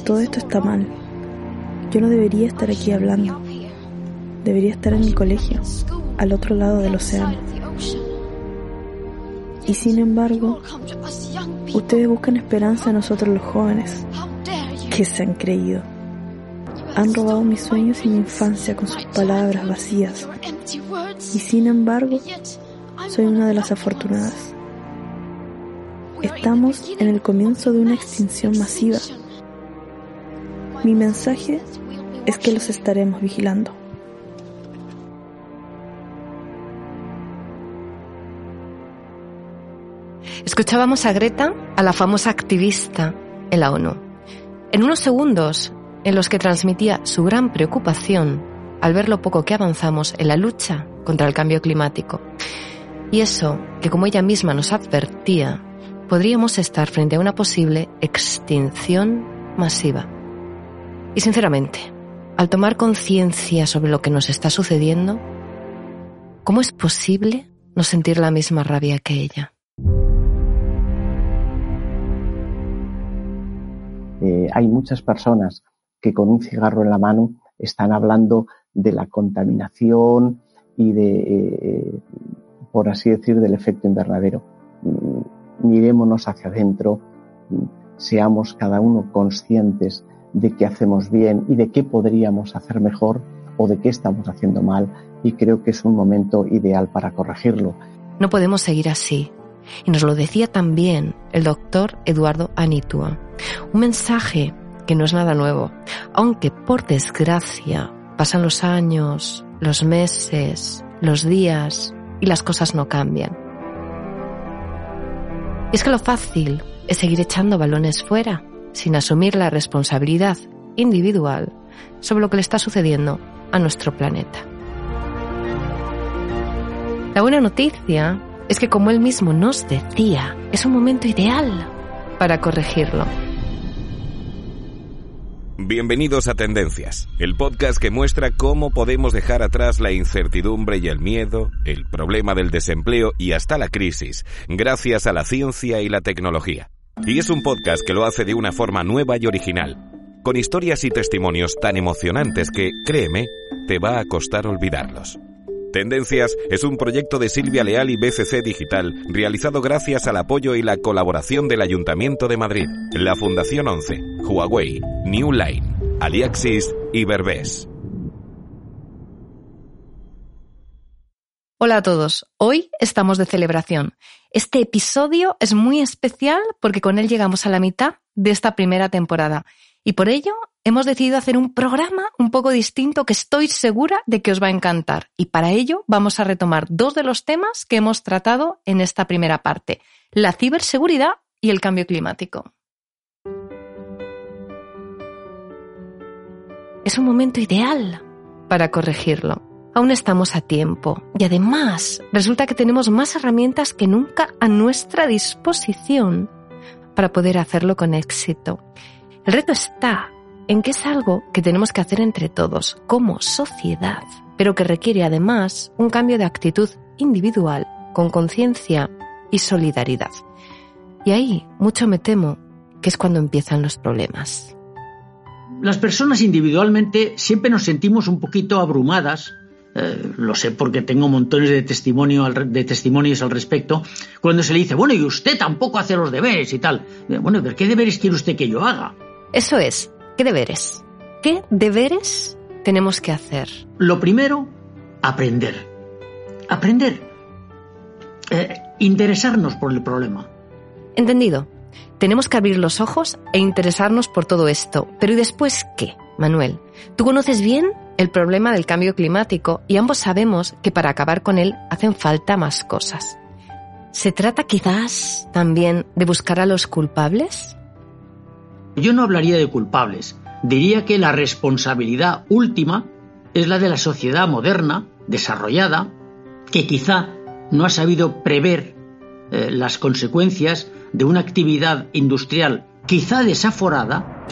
todo esto está mal. Yo no debería estar aquí hablando. Debería estar en mi colegio, al otro lado del océano. Y sin embargo, ustedes buscan esperanza en nosotros los jóvenes. ¿Qué se han creído? Han robado mis sueños y mi infancia con sus palabras vacías. Y sin embargo, soy una de las afortunadas. Estamos en el comienzo de una extinción masiva. Mi mensaje es que los estaremos vigilando. Escuchábamos a Greta, a la famosa activista en la ONU. En unos segundos en los que transmitía su gran preocupación al ver lo poco que avanzamos en la lucha contra el cambio climático. Y eso, que como ella misma nos advertía, podríamos estar frente a una posible extinción masiva. Y sinceramente, al tomar conciencia sobre lo que nos está sucediendo, ¿cómo es posible no sentir la misma rabia que ella? Hay muchas personas que con un cigarro en la mano están hablando de la contaminación y de, por así decir, del efecto invernadero. Mirémonos hacia adentro, seamos cada uno conscientes de qué hacemos bien y de qué podríamos hacer mejor o de qué estamos haciendo mal, y creo que es un momento ideal para corregirlo. No podemos seguir así. Y nos lo decía también el doctor Eduardo Anitua. Un mensaje que no es nada nuevo, aunque por desgracia pasan los años, los meses, los días y las cosas no cambian. Y es que lo fácil es seguir echando balones fuera, sin asumir la responsabilidad individual sobre lo que le está sucediendo a nuestro planeta. La buena noticia es que, como él mismo nos decía, es un momento ideal para corregirlo. Bienvenidos a Tendencias, el podcast que muestra cómo podemos dejar atrás la incertidumbre y el miedo, el problema del desempleo y hasta la crisis, gracias a la ciencia y la tecnología. Y es un podcast que lo hace de una forma nueva y original, con historias y testimonios tan emocionantes que, créeme, te va a costar olvidarlos. Tendencias es un proyecto de Silvia Leal y BCC Digital, realizado gracias al apoyo y la colaboración del Ayuntamiento de Madrid, la Fundación 11, Huawei, New Line, Aliaxis y Berbés. Hola a todos, hoy estamos de celebración. Este episodio es muy especial porque con él llegamos a la mitad de esta primera temporada. Y por ello hemos decidido hacer un programa un poco distinto que estoy segura de que os va a encantar. Y para ello vamos a retomar dos de los temas que hemos tratado en esta primera parte: la ciberseguridad y el cambio climático. Es un momento ideal para corregirlo. Aún estamos a tiempo y además resulta que tenemos más herramientas que nunca a nuestra disposición para poder hacerlo con éxito. El reto está en que es algo que tenemos que hacer entre todos, como sociedad, pero que requiere además un cambio de actitud individual, con conciencia y solidaridad. Y ahí, mucho me temo, que es cuando empiezan los problemas. Las personas individualmente siempre nos sentimos un poquito abrumadas, lo sé porque tengo montones de testimonios al respecto, cuando se le dice, bueno, y usted tampoco hace los deberes y tal. Bueno, pero ¿qué deberes quiere usted que yo haga? Eso es, ¿qué deberes? ¿Qué deberes tenemos que hacer? Lo primero, aprender. Interesarnos por el problema. Entendido. Tenemos que abrir los ojos e interesarnos por todo esto. Pero ¿y después qué, Manuel? Tú conoces bien el problema del cambio climático y ambos sabemos que para acabar con él hacen falta más cosas. ¿Se trata quizás también de buscar a los culpables? Yo no hablaría de culpables. Diría que la responsabilidad última es la de la sociedad moderna, desarrollada, que quizá no ha sabido prever las consecuencias de una actividad industrial quizá desaforada.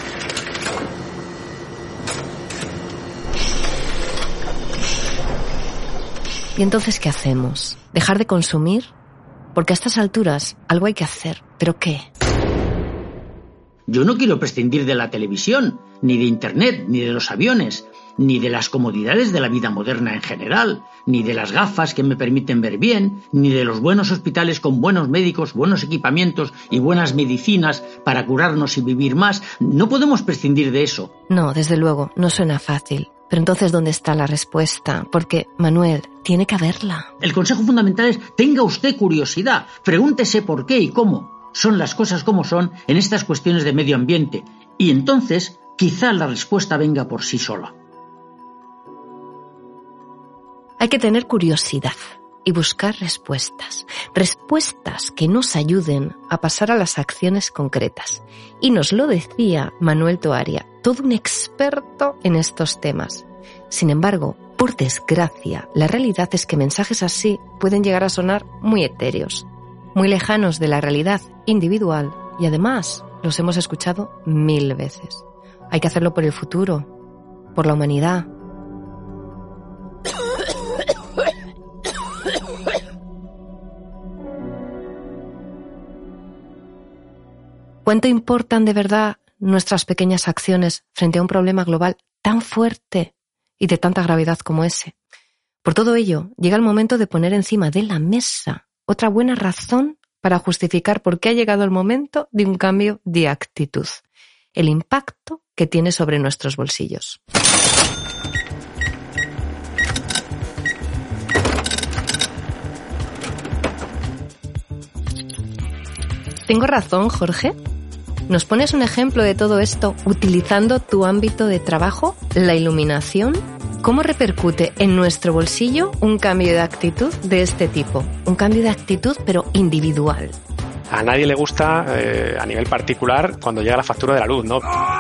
¿Y entonces qué hacemos? ¿Dejar de consumir? Porque a estas alturas algo hay que hacer. ¿Pero qué? Yo no quiero prescindir de la televisión, ni de Internet, ni de los aviones, ni de las comodidades de la vida moderna en general, ni de las gafas que me permiten ver bien, ni de los buenos hospitales con buenos médicos, buenos equipamientos y buenas medicinas para curarnos y vivir más. No podemos prescindir de eso. No, desde luego, no suena fácil. Pero entonces, ¿dónde está la respuesta? Porque, Manuel, tiene que haberla. El consejo fundamental es: tenga usted curiosidad, pregúntese por qué y cómo son las cosas como son en estas cuestiones de medio ambiente, y entonces quizá la respuesta venga por sí sola. Hay que tener curiosidad y buscar respuestas que nos ayuden a pasar a las acciones concretas. Y nos lo decía Manuel Toaria, todo un experto en estos temas. Sin embargo, por desgracia, la realidad es que mensajes así pueden llegar a sonar muy etéreos, muy lejanos de la realidad individual, y además los hemos escuchado 1000 veces. Hay que hacerlo por el futuro, por la humanidad. ¿Cuánto importan de verdad nuestras pequeñas acciones frente a un problema global tan fuerte y de tanta gravedad como ese? Por todo ello, llega el momento de poner encima de la mesa otra buena razón para justificar por qué ha llegado el momento de un cambio de actitud: el impacto que tiene sobre nuestros bolsillos. ¿Tengo razón, Jorge? ¿Nos pones un ejemplo de todo esto utilizando tu ámbito de trabajo, la iluminación? ¿Cómo repercute en nuestro bolsillo un cambio de actitud de este tipo? Un cambio de actitud, pero individual. A nadie le gusta, a nivel particular, cuando llega la factura de la luz, ¿no?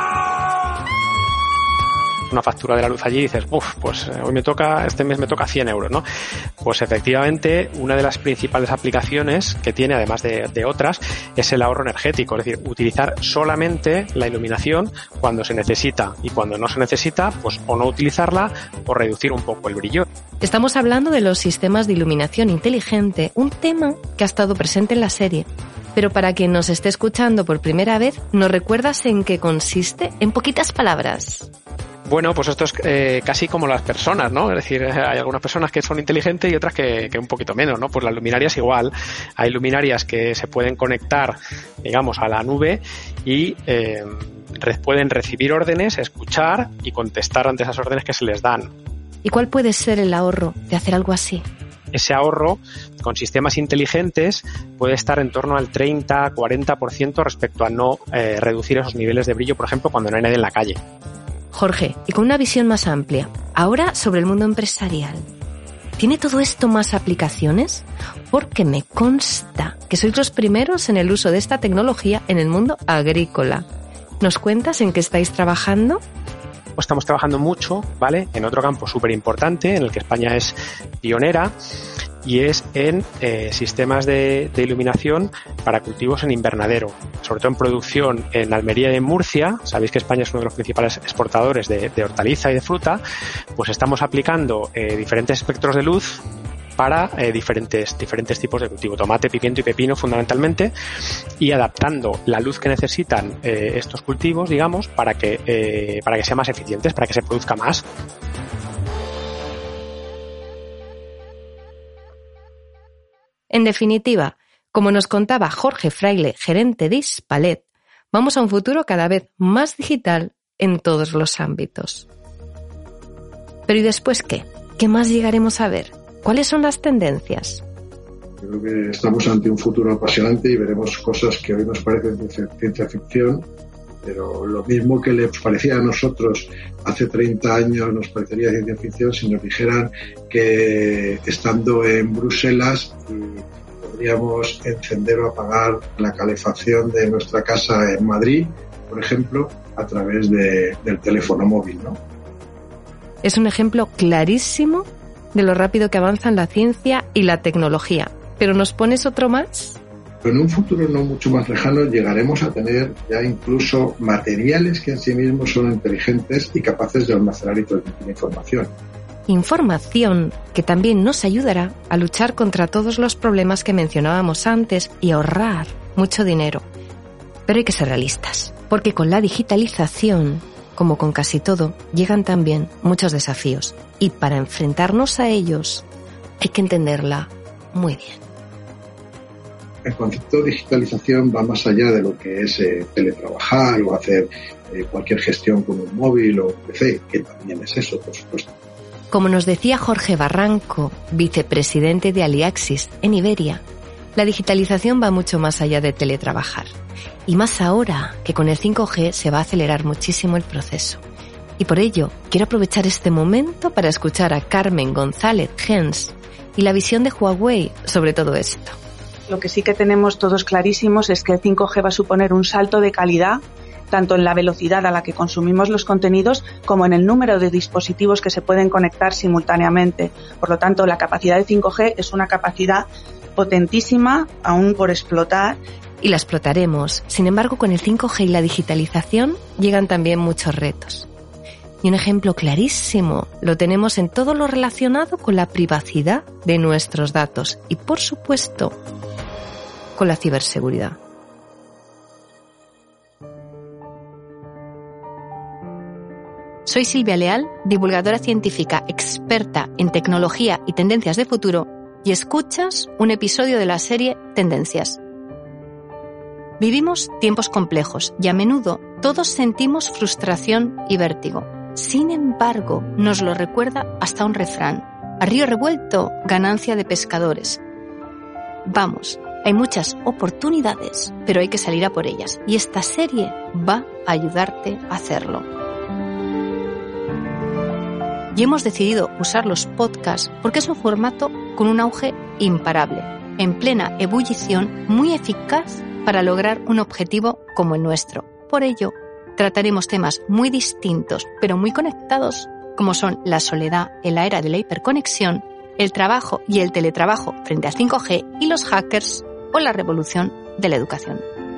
Una factura de la luz allí y dices, pues este mes me toca 100 euros, ¿no? Pues efectivamente, una de las principales aplicaciones que tiene, además de otras, es el ahorro energético, es decir, utilizar solamente la iluminación cuando se necesita, y cuando no se necesita, pues o no utilizarla o reducir un poco el brillo. Estamos hablando de los sistemas de iluminación inteligente, un tema que ha estado presente en la serie. Pero para quien nos esté escuchando por primera vez, ¿nos recuerdas en qué consiste? En poquitas palabras. Bueno, pues esto es casi como las personas, ¿no? Es decir, hay algunas personas que son inteligentes y otras que un poquito menos, ¿no? Pues la luminaria es igual. Hay luminarias que se pueden conectar, digamos, a la nube y pueden recibir órdenes, escuchar y contestar ante esas órdenes que se les dan. ¿Y cuál puede ser el ahorro de hacer algo así? Ese ahorro con sistemas inteligentes puede estar en torno al 30-40% respecto a no reducir esos niveles de brillo, por ejemplo, cuando no hay nadie en la calle. Jorge, y con una visión más amplia, ahora sobre el mundo empresarial. ¿Tiene todo esto más aplicaciones? Porque me consta que sois los primeros en el uso de esta tecnología en el mundo agrícola. ¿Nos cuentas en qué estáis trabajando? Pues estamos trabajando mucho, ¿vale?, en otro campo súper importante, en el que España es pionera, y es en sistemas de iluminación para cultivos en invernadero, sobre todo en producción en Almería y en Murcia. Sabéis que España es uno de los principales exportadores de hortaliza y de fruta. Pues estamos aplicando diferentes espectros de luz para diferentes tipos de cultivo, tomate, pimiento y pepino fundamentalmente, y adaptando la luz que necesitan estos cultivos, digamos, para que sean más eficientes, para que se produzca más. En definitiva, como nos contaba Jorge Fraile, gerente de Hispalet, vamos a un futuro cada vez más digital en todos los ámbitos. Pero ¿y después qué? ¿Qué más llegaremos a ver? ¿Cuáles son las tendencias? Creo que estamos ante un futuro apasionante y veremos cosas que hoy nos parecen de ciencia ficción, pero lo mismo que les parecía a nosotros hace 30 años nos parecería ciencia ficción si nos dijeran que estando en Bruselas podríamos encender o apagar la calefacción de nuestra casa en Madrid, por ejemplo, a través del teléfono móvil, ¿no? Es un ejemplo clarísimo de lo rápido que avanzan la ciencia y la tecnología. ¿Pero nos pones otro más? En un futuro no mucho más lejano llegaremos a tener ya incluso materiales que en sí mismos son inteligentes y capaces de almacenar y transmitir información. Información que también nos ayudará a luchar contra todos los problemas que mencionábamos antes y ahorrar mucho dinero. Pero hay que ser realistas. Porque con la digitalización, como con casi todo, llegan también muchos desafíos. Y para enfrentarnos a ellos hay que entenderla muy bien. El concepto de digitalización va más allá de lo que es teletrabajar o hacer cualquier gestión con un móvil o PC, que también es eso, por supuesto. Como nos decía Jorge Barranco, vicepresidente de Aliaxis en Iberia, la digitalización va mucho más allá de teletrabajar. Y más ahora que con el 5G se va a acelerar muchísimo el proceso. Y por ello, quiero aprovechar este momento para escuchar a Carmen González Gens y la visión de Huawei sobre todo esto. Lo que sí que tenemos todos clarísimos es que el 5G va a suponer un salto de calidad, tanto en la velocidad a la que consumimos los contenidos como en el número de dispositivos que se pueden conectar simultáneamente. Por lo tanto, la capacidad de 5G es una capacidad potentísima, aún por explotar. Y la explotaremos. Sin embargo, con el 5G y la digitalización llegan también muchos retos. Y un ejemplo clarísimo lo tenemos en todo lo relacionado con la privacidad de nuestros datos y, por supuesto, con la ciberseguridad. Soy Silvia Leal, divulgadora científica experta en tecnología y tendencias de futuro, y escuchas un episodio de la serie Tendencias. Vivimos tiempos complejos y a menudo todos sentimos frustración y vértigo. Sin embargo, nos lo recuerda hasta un refrán: a río revuelto, ganancia de pescadores. Vamos, hay muchas oportunidades, pero hay que salir a por ellas, y esta serie va a ayudarte a hacerlo. Y hemos decidido usar los podcasts porque es un formato con un auge imparable, en plena ebullición, muy eficaz para lograr un objetivo como el nuestro. Por ello, trataremos temas muy distintos, pero muy conectados, como son la soledad en la era de la hiperconexión, el trabajo y el teletrabajo frente al 5G y los hackers, o la revolución de la educación.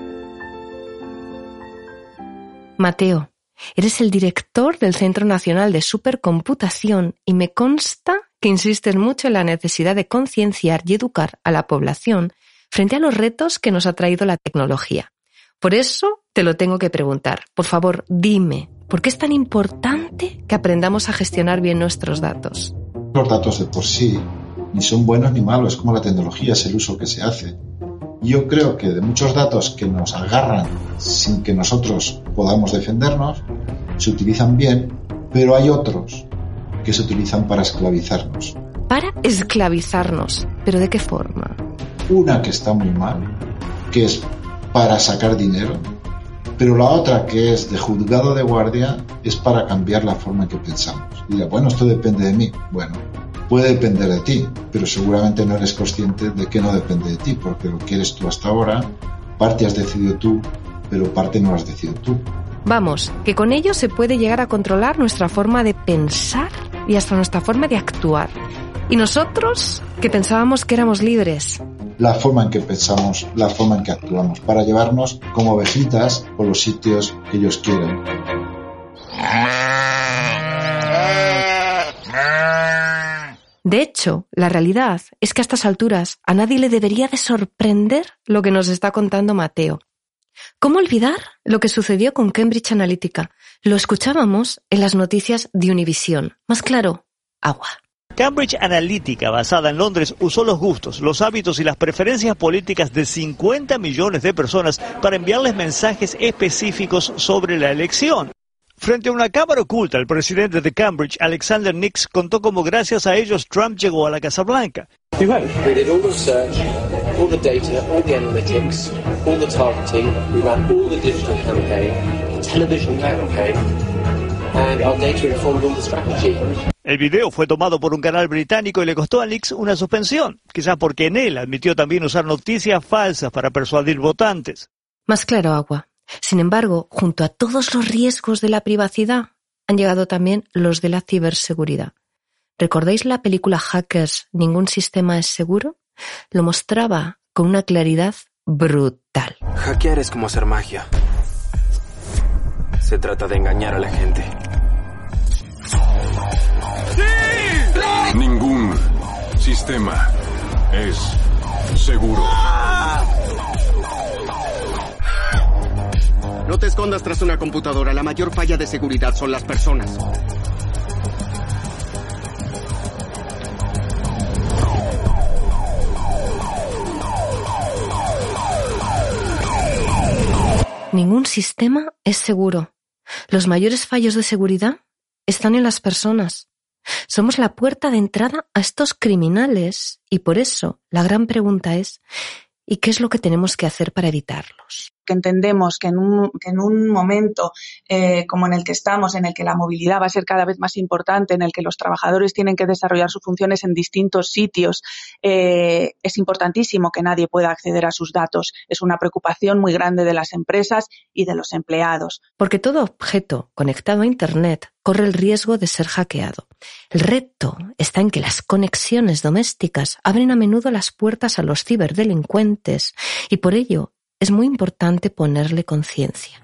Mateo, eres el director del Centro Nacional de Supercomputación y me consta que insistes mucho en la necesidad de concienciar y educar a la población frente a los retos que nos ha traído la tecnología. Por eso te lo tengo que preguntar. Por favor, dime, ¿por qué es tan importante que aprendamos a gestionar bien nuestros datos? Los datos de por sí ni son buenos ni malos, es como la tecnología, es el uso que se hace. Yo creo que de muchos datos que nos agarran sin que nosotros podamos defendernos, se utilizan bien, pero hay otros que se utilizan para esclavizarnos. Para esclavizarnos, ¿pero de qué forma? Una que está muy mal, que es para sacar dinero, pero la otra, que es de juzgado de guardia, es para cambiar la forma en que pensamos. Y dirá, bueno, esto depende de mí. Bueno, puede depender de ti, pero seguramente no eres consciente de que no depende de ti, porque lo que eres tú hasta ahora, parte has decidido tú, pero parte no has decidido tú. Vamos, que con ello se puede llegar a controlar nuestra forma de pensar y hasta nuestra forma de actuar. Y nosotros, que pensábamos que éramos libres. La forma en que pensamos, la forma en que actuamos, para llevarnos como ovejitas por los sitios que ellos quieren. De hecho, la realidad es que a estas alturas a nadie le debería de sorprender lo que nos está contando Mateo. ¿Cómo olvidar lo que sucedió con Cambridge Analytica? Lo escuchábamos en las noticias de Univisión. Más claro, agua. Cambridge Analytica, basada en Londres, usó los gustos, los hábitos y las preferencias políticas de 50 millones de personas para enviarles mensajes específicos sobre la elección. Frente a una cámara oculta, el presidente de Cambridge, Alexander Nix, contó cómo gracias a ellos Trump llegó a la Casa Blanca. We did all the research, all the data, all the analytics, all the targeting. We ran all the digital campaign, television campaign, and our data informed all the strategy. El video fue tomado por un canal británico y le costó a Nix una suspensión, quizás porque en él admitió también usar noticias falsas para persuadir votantes. Más claro, agua. Sin embargo, junto a todos los riesgos de la privacidad, han llegado también los de la ciberseguridad. ¿Recordáis la película Hackers, ningún sistema es seguro? Lo mostraba con una claridad brutal. Hackear es como hacer magia. Se trata de engañar a la gente. ¡Sí! Ningún sistema es seguro. no te escondas tras una computadora. La mayor falla de seguridad son las personas. Ningún sistema es seguro. Los mayores fallos de seguridad están en las personas. Somos la puerta de entrada a estos criminales y por eso la gran pregunta es ¿y qué es lo que tenemos que hacer para evitarlos? Que entendemos que en un momento como en el que estamos, en el que la movilidad va a ser cada vez más importante, en el que los trabajadores tienen que desarrollar sus funciones en distintos sitios, es importantísimo que nadie pueda acceder a sus datos. Es una preocupación muy grande de las empresas y de los empleados. Porque todo objeto conectado a Internet corre el riesgo de ser hackeado. El reto está en que las conexiones domésticas abren a menudo las puertas a los ciberdelincuentes y por ello es muy importante ponerle conciencia.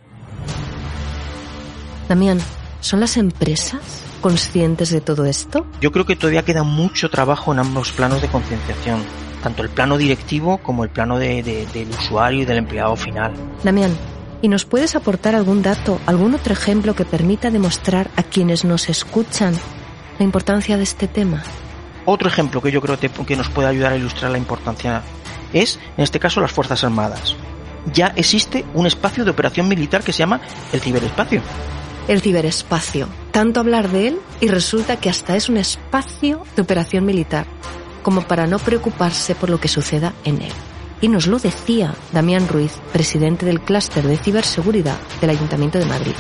Damián, ¿son las empresas conscientes de todo esto? Yo creo que todavía queda mucho trabajo en ambos planos de concienciación, tanto el plano directivo como el plano del usuario y del empleado final. Damián, ¿y nos puedes aportar algún dato, algún otro ejemplo que permita demostrar a quienes nos escuchan la importancia de este tema? Otro ejemplo que yo creo que nos puede ayudar a ilustrar la importancia es, en este caso, las Fuerzas Armadas. Ya existe un espacio de operación militar que se llama el ciberespacio. El ciberespacio. Tanto hablar de él y resulta que hasta es un espacio de operación militar, como para no preocuparse por lo que suceda en él. Y nos lo decía Damián Ruiz, presidente del clúster de ciberseguridad del Ayuntamiento de Madrid.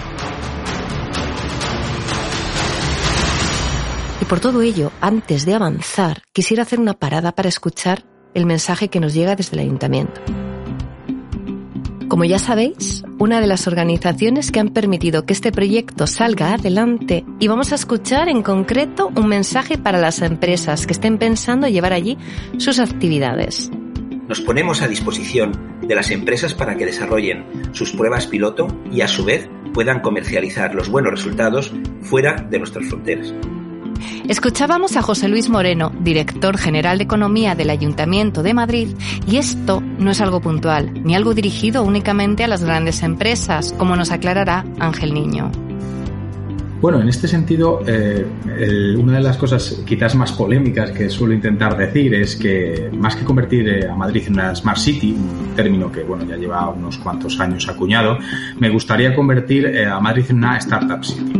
Y por todo ello, antes de avanzar, quisiera hacer una parada para escuchar el mensaje que nos llega desde el Ayuntamiento. Como ya sabéis, una de las organizaciones que han permitido que este proyecto salga adelante, y vamos a escuchar en concreto un mensaje para las empresas que estén pensando llevar allí sus actividades. Nos ponemos a disposición de las empresas para que desarrollen sus pruebas piloto y a su vez puedan comercializar los buenos resultados fuera de nuestras fronteras. Escuchábamos a José Luis Moreno, director general de Economía del Ayuntamiento de Madrid, y esto no es algo puntual, ni algo dirigido únicamente a las grandes empresas, como nos aclarará Ángel Niño. Bueno, en este sentido, una de las cosas quizás más polémicas que suelo intentar decir es que más que convertir a Madrid en una Smart City, un término que bueno ya lleva unos cuantos años acuñado, me gustaría convertir a Madrid en una Startup City.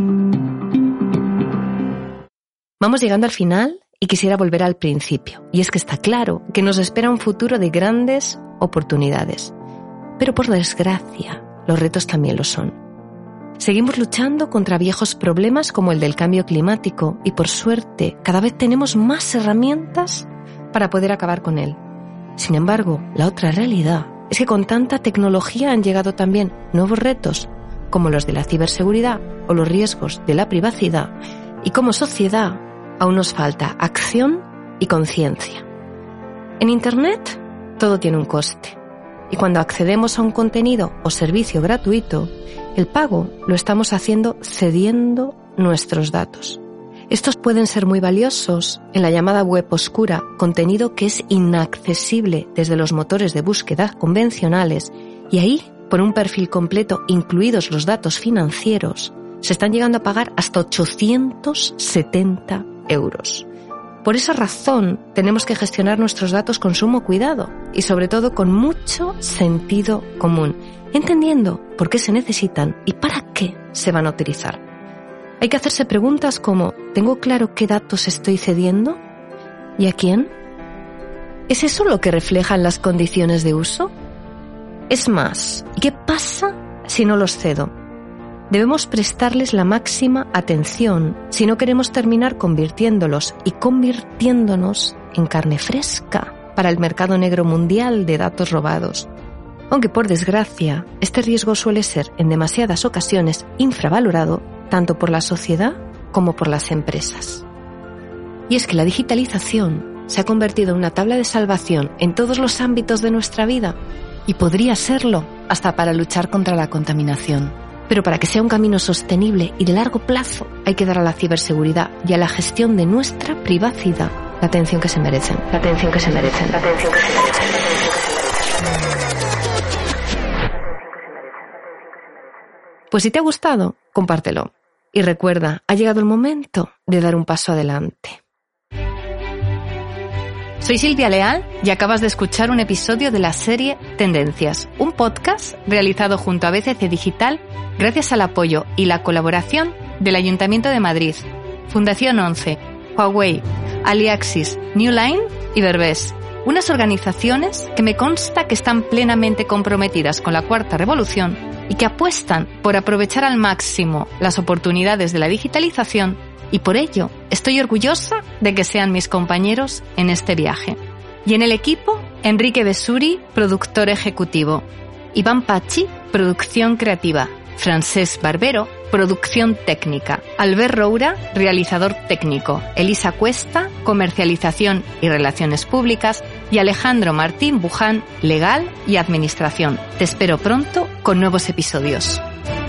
Vamos llegando al final y quisiera volver al principio. Y es que está claro que nos espera un futuro de grandes oportunidades. Pero por desgracia, los retos también lo son. Seguimos luchando contra viejos problemas como el del cambio climático y por suerte cada vez tenemos más herramientas para poder acabar con él. Sin embargo, la otra realidad es que con tanta tecnología han llegado también nuevos retos como los de la ciberseguridad o los riesgos de la privacidad y como sociedad aún nos falta acción y conciencia. En Internet todo tiene un coste y cuando accedemos a un contenido o servicio gratuito, el pago lo estamos haciendo cediendo nuestros datos. Estos pueden ser muy valiosos en la llamada web oscura, contenido que es inaccesible desde los motores de búsqueda convencionales y ahí, por un perfil completo, incluidos los datos financieros, se están llegando a pagar hasta 870 euros. Por esa razón, tenemos que gestionar nuestros datos con sumo cuidado y sobre todo con mucho sentido común, entendiendo por qué se necesitan y para qué se van a utilizar. Hay que hacerse preguntas como ¿tengo claro qué datos estoy cediendo? ¿Y a quién? ¿Es eso lo que reflejan las condiciones de uso? Es más, ¿qué pasa si no los cedo? Debemos prestarles la máxima atención si no queremos terminar convirtiéndolos y convirtiéndonos en carne fresca para el mercado negro mundial de datos robados. Aunque por desgracia, este riesgo suele ser en demasiadas ocasiones infravalorado tanto por la sociedad como por las empresas. Y es que la digitalización se ha convertido en una tabla de salvación en todos los ámbitos de nuestra vida y podría serlo hasta para luchar contra la contaminación. Pero para que sea un camino sostenible y de largo plazo, hay que dar a la ciberseguridad y a la gestión de nuestra privacidad la atención que se merecen. La atención que se merecen. La atención que se merecen. Pues si te ha gustado, compártelo. Y recuerda, ha llegado el momento de dar un paso adelante. Soy Silvia Leal y acabas de escuchar un episodio de la serie Tendencias, un podcast realizado junto a BCC Digital gracias al apoyo y la colaboración del Ayuntamiento de Madrid, Fundación 11, Huawei, Aliaxis, New Line y Verbés, unas organizaciones que me consta que están plenamente comprometidas con la Cuarta Revolución y que apuestan por aprovechar al máximo las oportunidades de la digitalización, y por ello estoy orgullosa de que sean mis compañeros en este viaje. Y en el equipo, Enrique Besuri, productor ejecutivo, Iván Pachi, producción creativa, Francesc Barbero, producción técnica, Albert Roura, realizador técnico, Elisa Cuesta, comercialización y relaciones públicas, y Alejandro Martín Buján, legal y administración. Te espero pronto con nuevos episodios.